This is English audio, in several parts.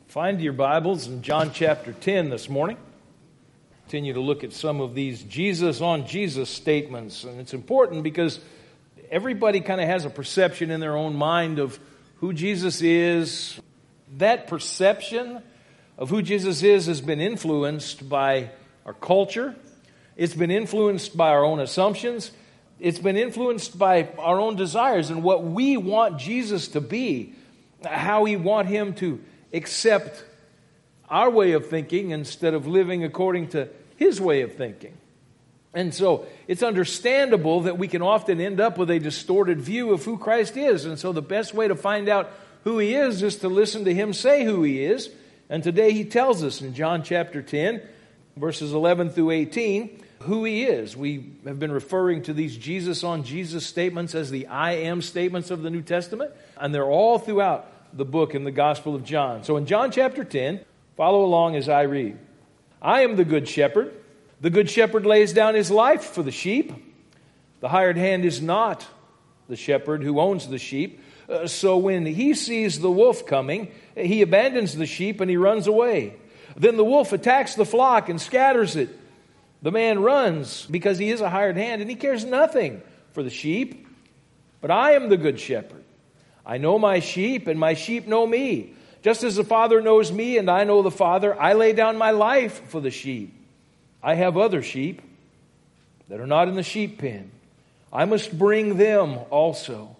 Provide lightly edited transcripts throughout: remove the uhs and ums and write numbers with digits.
Find your Bibles in John chapter 10 this morning. Continue to look at some of these Jesus on Jesus statements. And it's important because everybody kind of has a perception in their own mind of who Jesus is. That perception of who Jesus is has been influenced by our culture. It's been influenced by our own assumptions. It's been influenced by our own desires and what we want Jesus to be, how we want Him to accept our way of thinking instead of living according to His way of thinking. And so it's understandable that we can often end up with a distorted view of who Christ is. And so the best way to find out who He is to listen to Him say who He is. And today He tells us in John chapter 10, verses 11 through 18, who He is. We have been referring to these Jesus on Jesus statements as the I am statements of the New Testament. And they're all throughout the book in the Gospel of John. So in John chapter 10, follow along as I read. I am the good shepherd. The good shepherd lays down his life for the sheep. The hired hand is not the shepherd who owns the sheep. So when he sees the wolf coming, he abandons the sheep and he runs away. Then the wolf attacks the flock and scatters it. The man runs because he is a hired hand and he cares nothing for the sheep. But I am the good shepherd. I know my sheep, and my sheep know me. Just as the Father knows me, and I know the Father, I lay down my life for the sheep. I have other sheep that are not in the sheep pen. I must bring them also.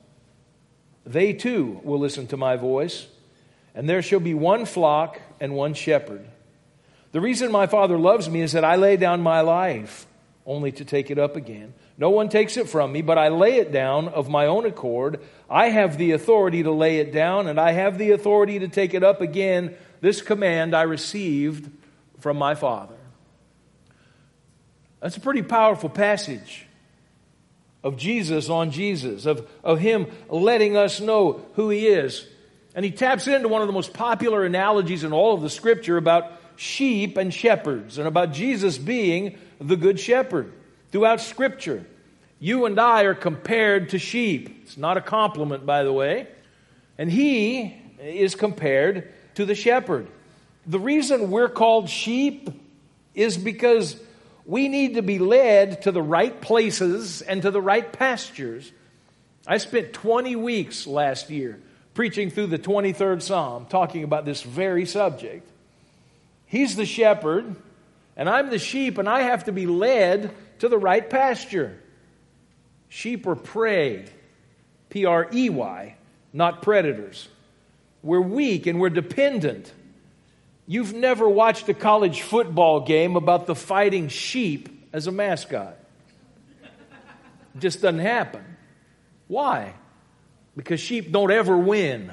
They too will listen to my voice, and there shall be one flock and one shepherd. The reason my Father loves me is that I lay down my life, only to take it up again. No one takes it from me, but I lay it down of my own accord. I have the authority to lay it down, and I have the authority to take it up again. This command I received from my Father. That's a pretty powerful passage of Jesus on Jesus, of Him letting us know who He is. And He taps into one of the most popular analogies in all of the Scripture about sheep and shepherds, and about Jesus being the good shepherd. Throughout Scripture, you and I are compared to sheep. It's not a compliment, by the way. And He is compared to the shepherd. The reason we're called sheep is because we need to be led to the right places and to the right pastures. I spent 20 weeks last year preaching through the 23rd Psalm, talking about this very subject. He's the shepherd, and I'm the sheep, and I have to be led to the right pasture. Sheep are prey, P-R-E-Y, not predators. We're weak and we're dependent. You've never watched a college football game about the fighting sheep as a mascot. It just doesn't happen. Why? Because sheep don't ever win.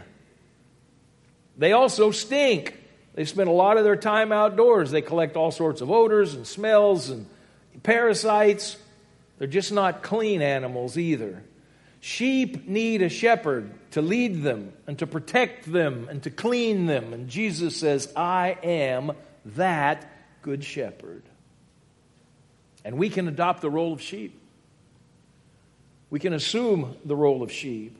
They also stink. They spend a lot of their time outdoors. They collect all sorts of odors and smells and parasites. They're just not clean animals either. Sheep need a shepherd to lead them and to protect them and to clean them. And Jesus says, I am that good shepherd. And we can adopt the role of sheep. We can assume the role of sheep.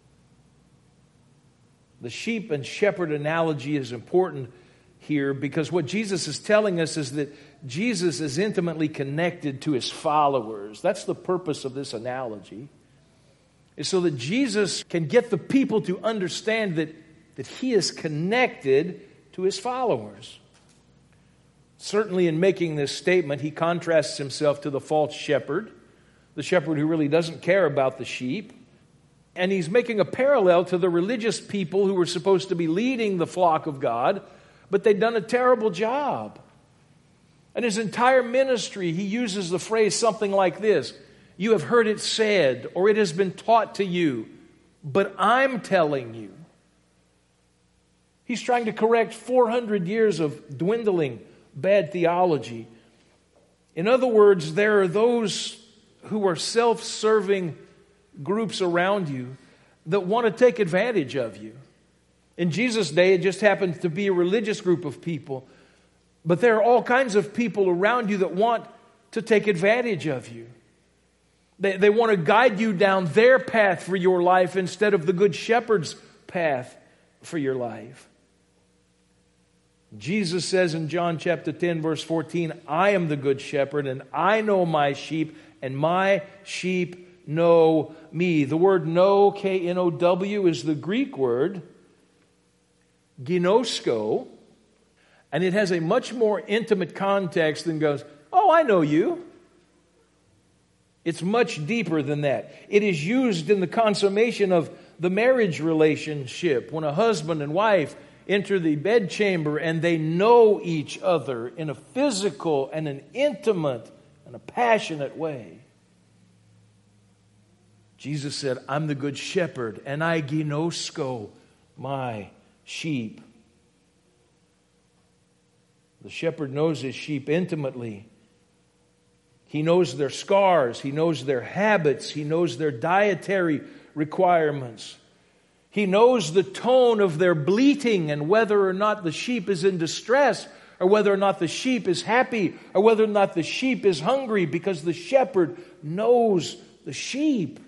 The sheep and shepherd analogy is important here because what Jesus is telling us is that Jesus is intimately connected to His followers. That's the purpose of this analogy, is so that Jesus can get the people to understand that He is connected to His followers. Certainly in making this statement, He contrasts Himself to the false shepherd, the shepherd who really doesn't care about the sheep. And He's making a parallel to the religious people who were supposed to be leading the flock of God, but they'd done a terrible job. And His entire ministry, He uses the phrase something like this: you have heard it said, or it has been taught to you, but I'm telling you. He's trying to correct 400 years of dwindling bad theology. In other words, there are those who are self-serving groups around you that want to take advantage of you. In Jesus' day, it just happened to be a religious group of people. But there are all kinds of people around you that want to take advantage of you. They want to guide you down their path for your life instead of the good shepherd's path for your life. Jesus says in John chapter 10, verse 14, I am the good shepherd, and I know my sheep, and my sheep know me. The word know, K-N-O-W, is the Greek word ginosko, and it has a much more intimate context than goes, oh, I know you. It's much deeper than that. It is used in the consummation of the marriage relationship, when a husband and wife enter the bedchamber and they know each other in a physical and an intimate and a passionate way. Jesus said, I'm the good shepherd, and I ginosko my sheep. The shepherd knows his sheep intimately. He knows their scars. He knows their habits. He knows their dietary requirements. He knows the tone of their bleating and whether or not the sheep is in distress, or whether or not the sheep is happy, or whether or not the sheep is hungry, because the shepherd knows the sheep.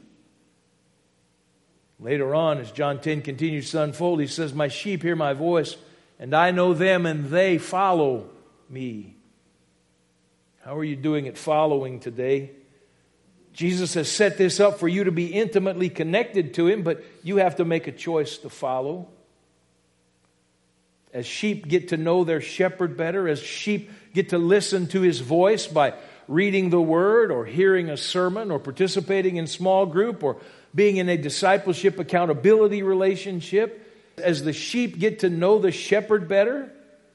Later on, as John 10 continues to unfold, he says, my sheep hear my voice, and I know them, and they follow me. How are you doing at following today? Jesus has set this up for you to be intimately connected to Him, but you have to make a choice to follow. As sheep get to know their shepherd better, as sheep get to listen to His voice by reading the Word or hearing a sermon or participating in small group or being in a discipleship accountability relationship, as the sheep get to know the shepherd better,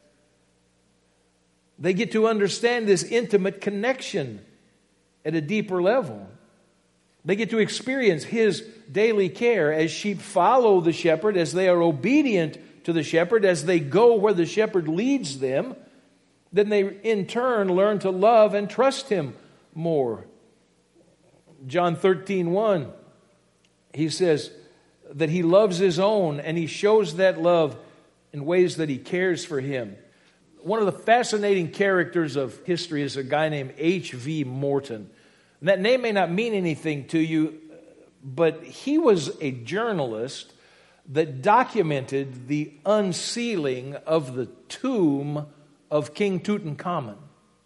they get to understand this intimate connection at a deeper level. They get to experience His daily care as sheep follow the shepherd, as they are obedient to the shepherd, as they go where the shepherd leads them. Then they in turn learn to love and trust Him more. John 13:1, He says that He loves His own, and He shows that love in ways that He cares for him. One of the fascinating characters of history is a guy named H.V. Morton. And that name may not mean anything to you, but he was a journalist that documented the unsealing of the tomb of King Tutankhamun.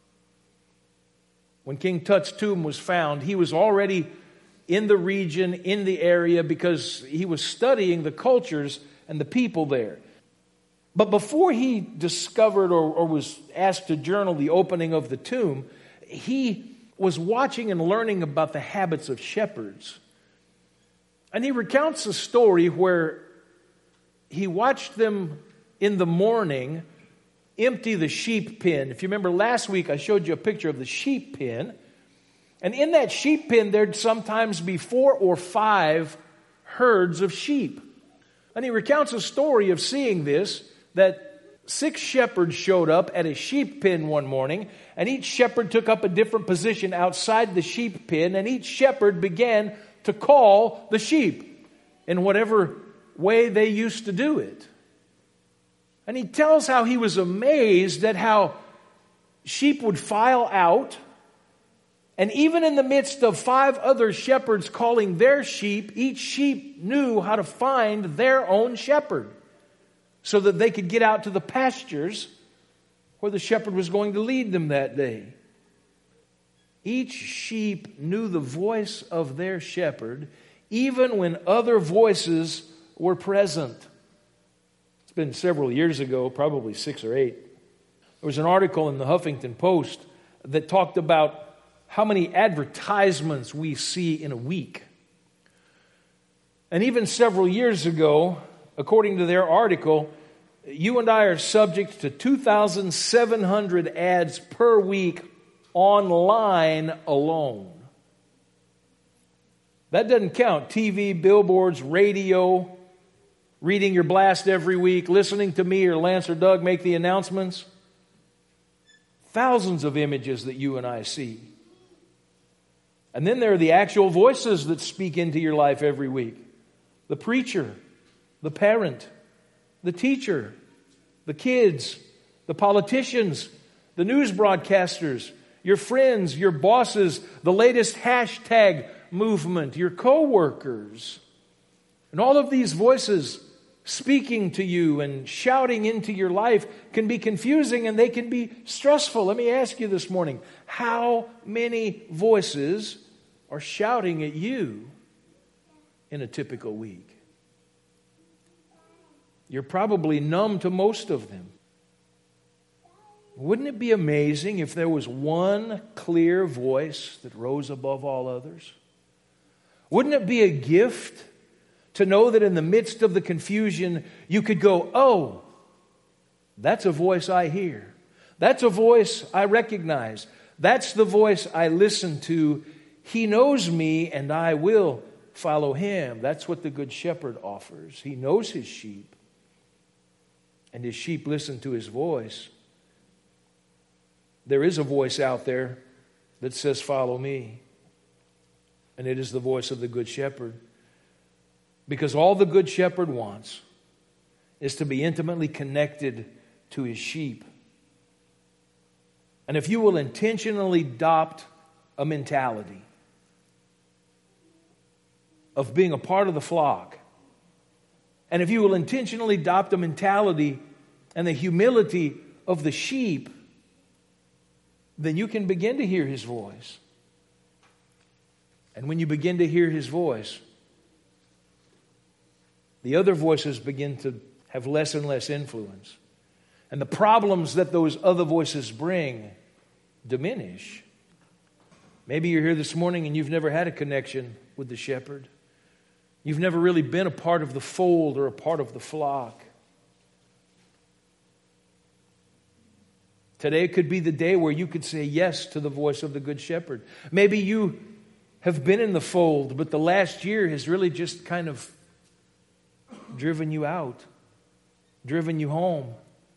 When King Tut's tomb was found, he was already in the region, in the area, because he was studying the cultures and the people there. But before he discovered or was asked to journal the opening of the tomb, he was watching and learning about the habits of shepherds. And he recounts a story where he watched them in the morning empty the sheep pen. If you remember last week, I showed you a picture of the sheep pen. And in that sheep pen, there'd sometimes be 4 or 5 herds of sheep. And he recounts a story of seeing this, that 6 shepherds showed up at a sheep pen one morning, and each shepherd took up a different position outside the sheep pen, and each shepherd began to call the sheep in whatever way they used to do it. And he tells how he was amazed at how sheep would file out, and even in the midst of 5 other shepherds calling their sheep, each sheep knew how to find their own shepherd, so that they could get out to the pastures where the shepherd was going to lead them that day. Each sheep knew the voice of their shepherd, even when other voices were present. It's been several years ago, probably 6 or 8. There was an article in the Huffington Post that talked about how many advertisements we see in a week. And even several years ago, according to their article, you and I are subject to 2,700 ads per week online alone. That doesn't count TV, billboards, radio, reading your blast every week, listening to me or Lance or Doug make the announcements. Thousands of images that you and I see. And then there are the actual voices that speak into your life every week. The preacher, the parent, the teacher, the kids, the politicians, the news broadcasters, your friends, your bosses, the latest hashtag movement, your co-workers. And all of these voices speaking to you and shouting into your life can be confusing and they can be stressful. Let me ask you this morning, how many voices are shouting at you in a typical week? You're probably numb to most of them. Wouldn't it be amazing if there was one clear voice that rose above all others? Wouldn't it be a gift to know that in the midst of the confusion, you could go, oh, that's a voice I hear. That's a voice I recognize. That's the voice I listen to. He knows me and I will follow him. That's what the Good Shepherd offers. He knows his sheep, and his sheep listen to his voice. There is a voice out there that says, follow me. And it is the voice of the Good Shepherd. Because all the Good Shepherd wants is to be intimately connected to his sheep. And if you will intentionally adopt a mentality of being a part of the flock, and if you will intentionally adopt a mentality and the humility of the sheep, then you can begin to hear his voice. And when you begin to hear his voice, the other voices begin to have less and less influence. And the problems that those other voices bring diminish. Maybe you're here this morning and you've never had a connection with the shepherd. You've never really been a part of the fold or a part of the flock. Today could be the day where you could say yes to the voice of the Good Shepherd. Maybe you have been in the fold, but the last year has really just kind of driven you out, driven you home.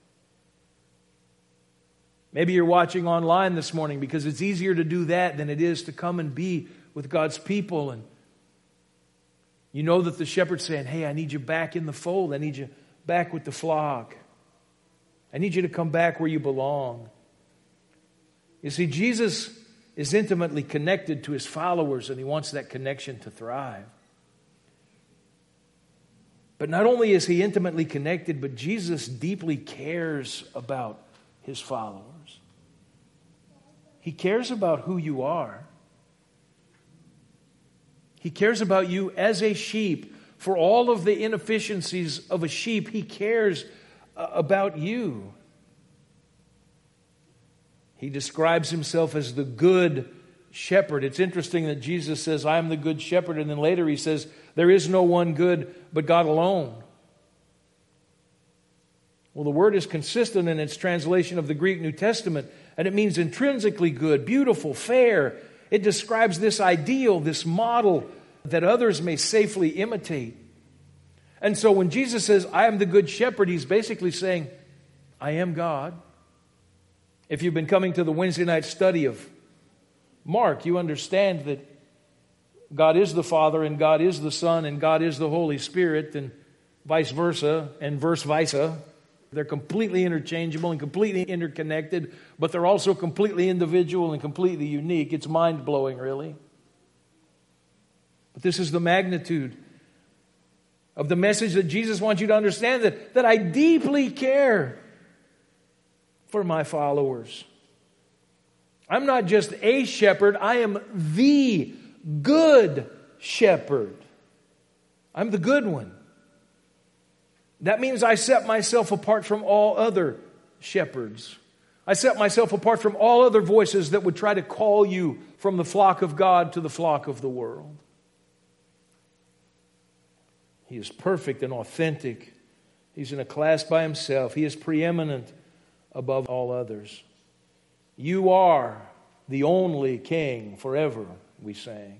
Maybe you're watching online this morning because it's easier to do that than it is to come and be with God's people. And you know that the shepherd's saying, hey, I need you back in the fold. I need you back with the flock. I need you to come back where you belong. You see, Jesus is intimately connected to his followers, and he wants that connection to thrive. But not only is he intimately connected, but Jesus deeply cares about his followers. He cares about who you are. He cares about you as a sheep. For all of the inefficiencies of a sheep, he cares about you. He describes himself as the good shepherd. It's interesting that Jesus says, I am the good shepherd, and then later he says, there is no one good but God alone. Well, the word is consistent in its translation of the Greek New Testament, and it means intrinsically good, beautiful, fair. It describes this ideal, this model that others may safely imitate. And so when Jesus says, I am the good shepherd, he's basically saying, I am God. If you've been coming to the Wednesday night study of Mark, you understand that God is the Father, and God is the Son, and God is the Holy Spirit, and vice versa, and verse versa. They're completely interchangeable and completely interconnected, but they're also completely individual and completely unique. It's mind-blowing, really. But this is the magnitude of the message that Jesus wants you to understand, that I deeply care for my followers. I'm not just a shepherd, I am the good shepherd. I'm the good one. That means I set myself apart from all other shepherds. I set myself apart from all other voices that would try to call you from the flock of God to the flock of the world. He is perfect and authentic. He's in a class by himself. He is preeminent above all others. You are the only king forever, we sang.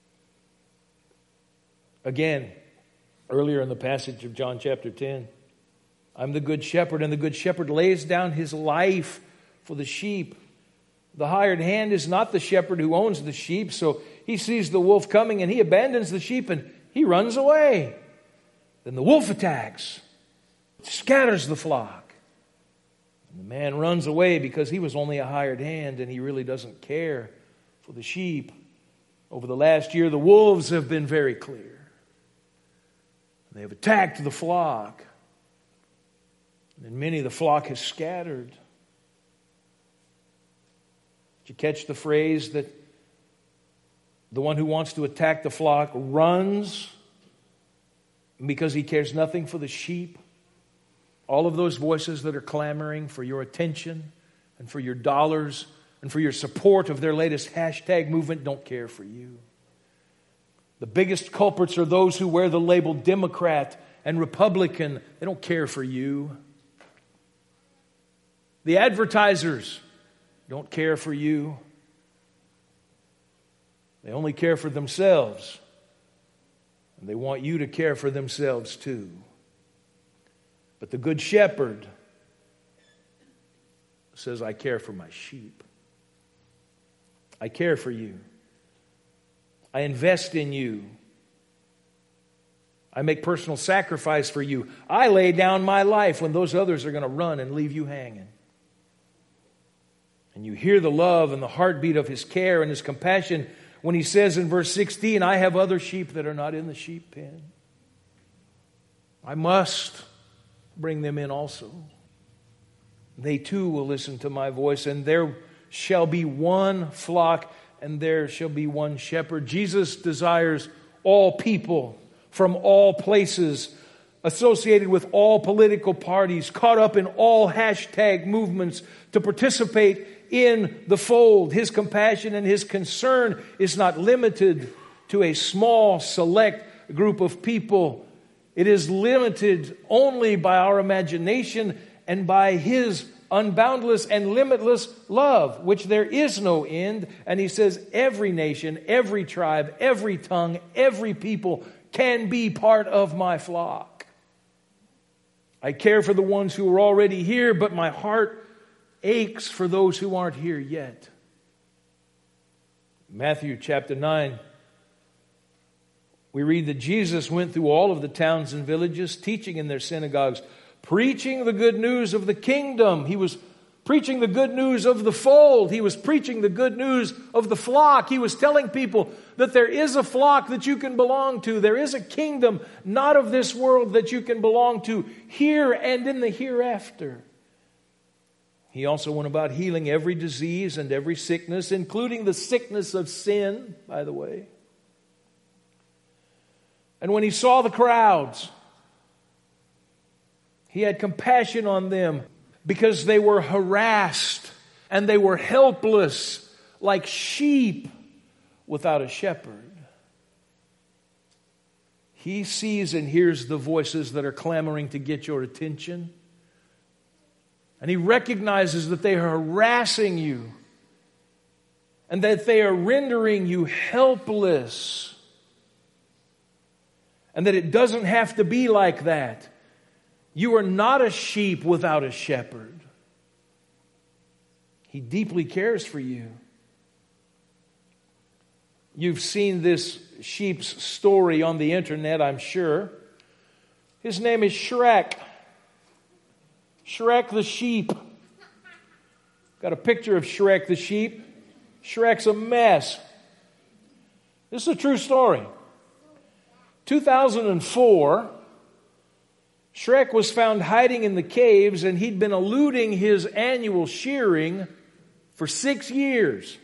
Again, earlier in the passage of John chapter 10, I'm the good shepherd, and the good shepherd lays down his life for the sheep. The hired hand is not the shepherd who owns the sheep, so he sees the wolf coming and he abandons the sheep and he runs away. Then the wolf attacks, scatters the flock. And the man runs away because he was only a hired hand and he really doesn't care for the sheep. Over the last year, the wolves have been very clear. They have attacked the flock. And many of the flock has scattered. Did you catch the phrase that the one who wants to attack the flock runs because he cares nothing for the sheep? All of those voices that are clamoring for your attention and for your dollars and for your support of their latest hashtag movement don't care for you. The biggest culprits are those who wear the label Democrat and Republican. They don't care for you. The advertisers don't care for you. They only care for themselves. And they want you to care for themselves too. But the Good Shepherd says, I care for my sheep. I care for you. I invest in you. I make personal sacrifice for you. I lay down my life when those others are going to run and leave you hanging. And you hear the love and the heartbeat of His care and His compassion when He says in verse 16, I have other sheep that are not in the sheep pen. I must bring them in also. They too will listen to my voice, and there shall be one flock and there shall be one shepherd. Jesus desires all people from all places, associated with all political parties, caught up in all hashtag movements, to participate in the fold. His compassion and His concern is not limited to a small, select group of people. It is limited only by our imagination and by His unboundless and limitless love, which there is no end. And He says every nation, every tribe, every tongue, every people can be part of my flock. I care for the ones who are already here, but my heart aches for those who aren't here yet. Matthew chapter 9, we read that Jesus went through all of the towns and villages, teaching in their synagogues, preaching the good news of the kingdom. He was preaching the good news of the fold. He was preaching the good news of the flock. He was telling people that there is a flock that you can belong to. There is a kingdom not of this world that you can belong to here and in the hereafter. He also went about healing every disease and every sickness, including the sickness of sin, by the way. And when He saw the crowds, He had compassion on them because they were harassed and they were helpless like sheep without a shepherd. He sees and hears the voices that are clamoring to get your attention. And He recognizes that they are harassing you and that they are rendering you helpless. And that it doesn't have to be like that. You are not a sheep without a shepherd. He deeply cares for you. You've seen this sheep's story on the internet, I'm sure. His name is Shrek. Shrek the sheep. Got a picture of Shrek the sheep. Shrek's a mess. This is a true story. 2004, Shrek was found hiding in the caves, and he'd been eluding his annual shearing for 6 years.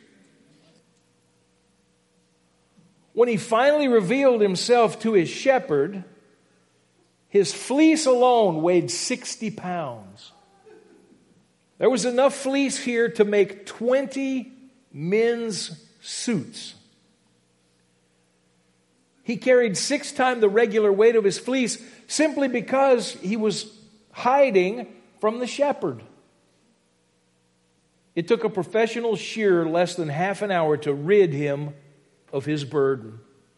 When he finally revealed himself to his shepherd, his fleece alone weighed 60 pounds. There was enough fleece here to make 20 men's suits. He carried 6 times the regular weight of his fleece simply because he was hiding from the shepherd. It took a professional shearer less than half an hour to rid him of his burden.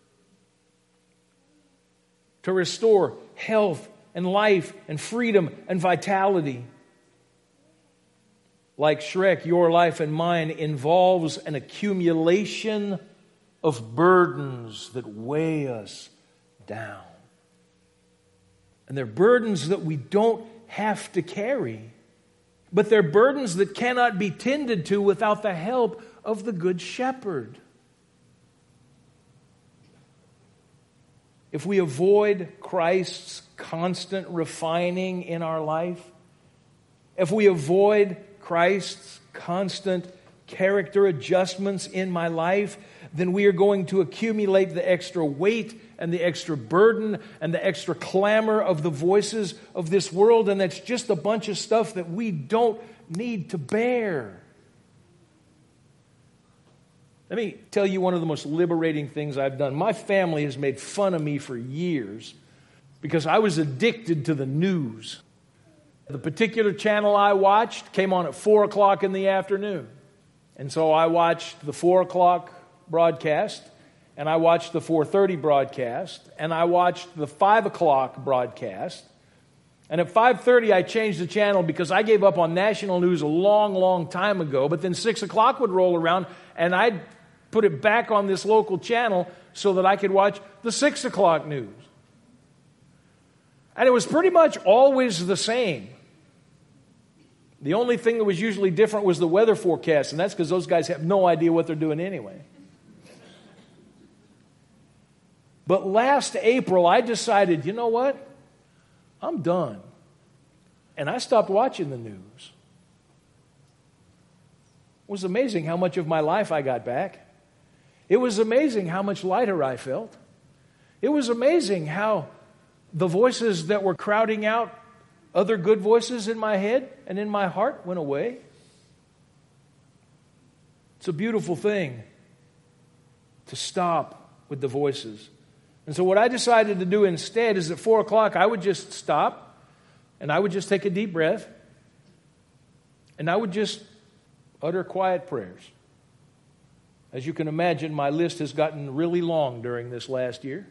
To restore health and life and freedom and vitality. Like Shrek, your life and mine involves an accumulation of burdens that weigh us down. And they're burdens that we don't have to carry. But they're burdens that cannot be tended to without the help of the Good Shepherd. if we avoid Christ's constant refining in our life, if we avoid Christ's constant character adjustments in my life, then we are going to accumulate the extra weight and the extra burden and the extra clamor of the voices of this world, and that's just a bunch of stuff that we don't need to bear. Let me tell you one of the most liberating things I've done. My family has made fun of me for years because I was addicted to the news. The particular channel I watched came on at 4 o'clock in the afternoon. And so I watched the 4 o'clock broadcast, and I watched the 4:30 broadcast, and I watched the 5 o'clock broadcast. And at 5:30, I changed the channel because I gave up on national news a long, long time ago. But then 6 o'clock would roll around, and I'd put it back on this local channel so that I could watch the 6 o'clock news. And it was pretty much always the same. The only thing that was usually different was the weather forecast, and that's because those guys have no idea what they're doing anyway. But last April, I decided, you know what? I'm done. And I stopped watching the news. It was amazing how much of my life I got back. It was amazing how much lighter I felt. It was amazing how the voices that were crowding out other good voices in my head and in my heart went away. It's a beautiful thing to stop with the voices. And so what I decided to do instead is at 4 o'clock, I would just stop and I would just take a deep breath and I would just utter quiet prayers. As you can imagine, my list has gotten really long during this last year.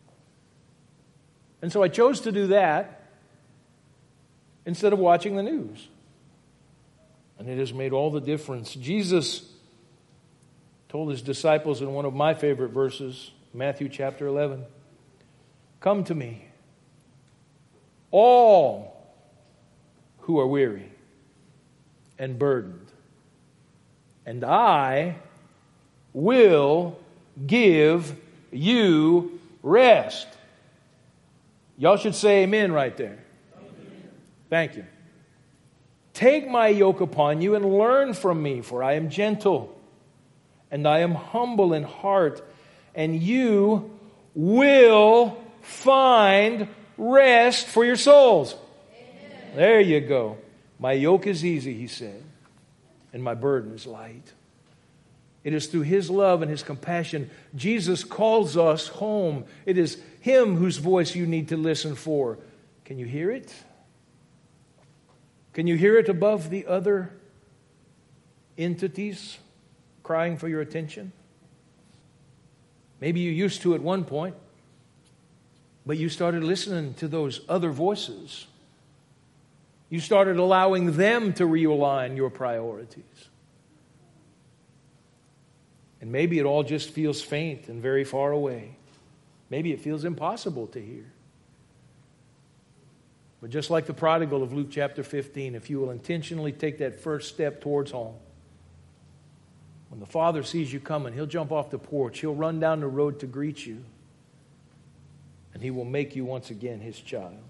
And so I chose to do that instead of watching the news. And it has made all the difference. Jesus told his disciples in one of my favorite verses, Matthew chapter 11, "Come to me, all who are weary and burdened, and I will give you rest." Y'all should say amen right there. Amen. Thank you. "Take my yoke upon you and learn from me, for I am gentle and I am humble in heart, and you will find rest for your souls." Amen. There you go. "My yoke is easy," he said, "and my burden is light." It is through his love and his compassion Jesus calls us home. It is him whose voice you need to listen for. Can you hear it? Can you hear it above the other entities crying for your attention? Maybe you used to at one point, but you started listening to those other voices. You started allowing them to realign your priorities. And maybe it all just feels faint and very far away. Maybe it feels impossible to hear. But just like the prodigal of Luke chapter 15, if you will intentionally take that first step towards home, when the Father sees you coming, he'll jump off the porch, he'll run down the road to greet you, and he will make you once again his child.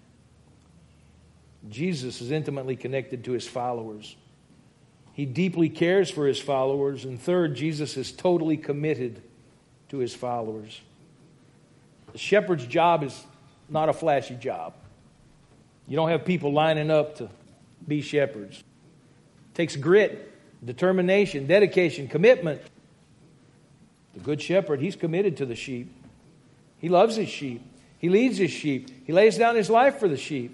Jesus is intimately connected to his followers. He deeply cares for his followers. And third, Jesus is totally committed to his followers. The shepherd's job is not a flashy job. You don't have people lining up to be shepherds. It takes grit, determination, dedication, commitment. The good shepherd, he's committed to the sheep. He loves his sheep. He leads his sheep. He lays down his life for the sheep.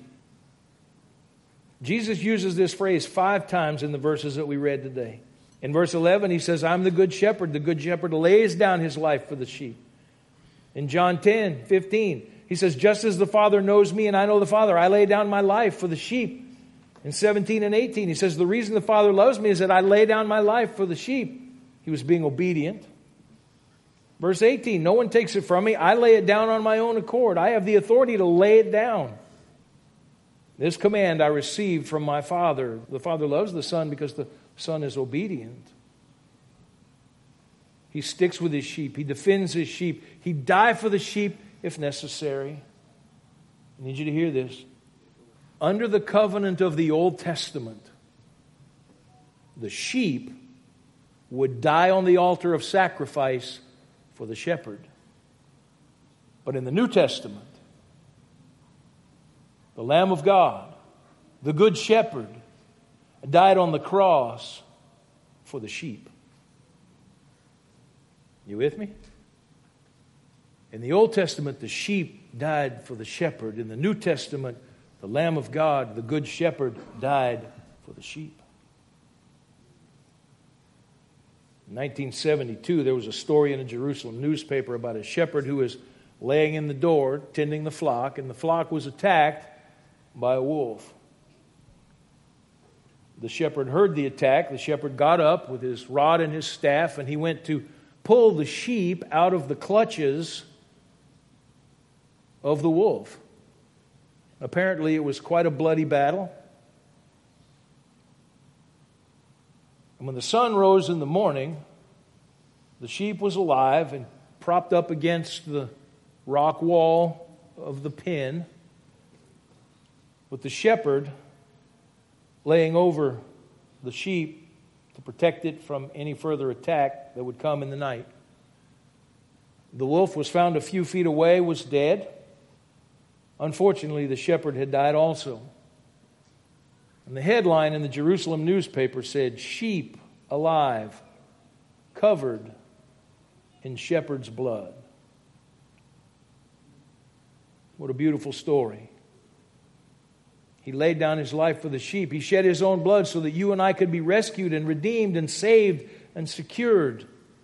Jesus uses this phrase 5 times in the verses that we read today. In verse 11, he says, "I'm the good shepherd. The good shepherd lays down his life for the sheep." In John 10:15, he says, "Just as the Father knows me and I know the Father, I lay down my life for the sheep." In 17 and 18, he says, "The reason the Father loves me is that I lay down my life for the sheep." He was being obedient. Verse 18, "No one takes it from me. I lay it down on my own accord." I have the authority to lay it down. "This command I received from my Father." The Father loves the Son because the Son is obedient. He sticks with his sheep. He defends his sheep. He died for the sheep if necessary. I need you to hear this. Under the covenant of the Old Testament, the sheep would die on the altar of sacrifice for the shepherd. But in the New Testament, the Lamb of God, the Good Shepherd, died on the cross for the sheep. You with me? In the Old Testament, the sheep died for the shepherd. In the New Testament, the Lamb of God, the Good Shepherd, died for the sheep. In 1972, there was a story in a Jerusalem newspaper about a shepherd who was laying in the door, tending the flock, and the flock was attacked by a wolf. The shepherd heard the attack. The shepherd got up with his rod and his staff, and he went to pull the sheep out of the clutches of the wolf. Apparently, it was quite a bloody battle. And when the sun rose in the morning, the sheep was alive and propped up against the rock wall of the pen, with the shepherd laying over the sheep to protect it from any further attack that would come in the night. The wolf was found a few feet away, was dead. Unfortunately, the shepherd had died also. And the headline in the Jerusalem newspaper said, "Sheep alive, covered in shepherd's blood." What a beautiful story. He laid down his life for the sheep. He shed his own blood so that you and I could be rescued and redeemed and saved and secured.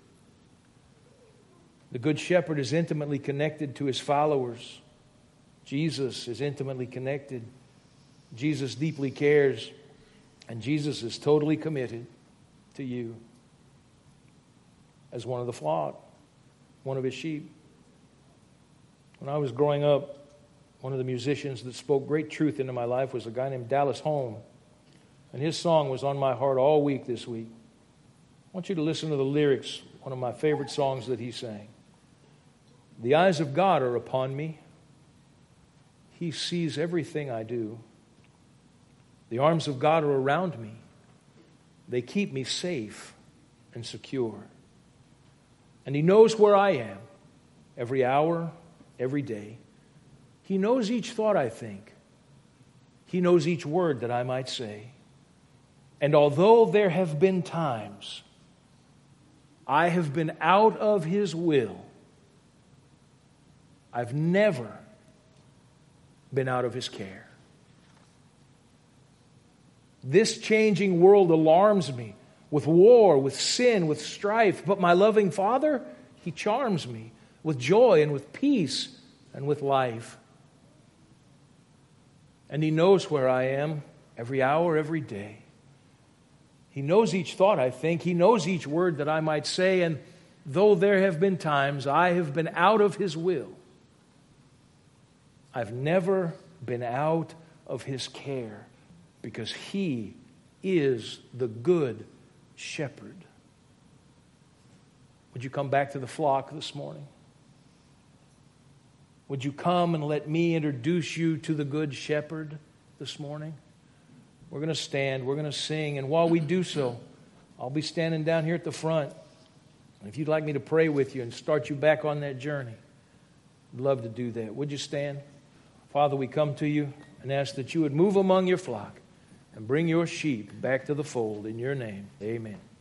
The Good Shepherd is intimately connected to his followers. Jesus is intimately connected. Jesus deeply cares, and Jesus is totally committed to you as one of the flock, one of his sheep. When I was growing up, one of the musicians that spoke great truth into my life was a guy named Dallas Holm, and his song was on my heart all week this week. I want you to listen to the lyrics, one of my favorite songs that he sang. "The eyes of God are upon me. He sees everything I do. The arms of God are around me. They keep me safe and secure. And he knows where I am every hour, every day. He knows each thought I think. He knows each word that I might say. And although there have been times I have been out of his will, I've never been out of his care. This changing world alarms me with war, with sin, with strife. But my loving Father, he charms me with joy and with peace and with life. And he knows where I am every hour, every day. He knows each thought I think. He knows each word that I might say. And though there have been times I have been out of his will, I've never been out of his care, because he is the Good Shepherd. Would you come back to the flock this morning? Would you come and let me introduce you to the Good Shepherd this morning? We're going to stand, we're going to sing, and while we do so, I'll be standing down here at the front. And if you'd like me to pray with you and start you back on that journey, I'd love to do that. Would you stand? Father, we come to you and ask that you would move among your flock and bring your sheep back to the fold in your name. Amen.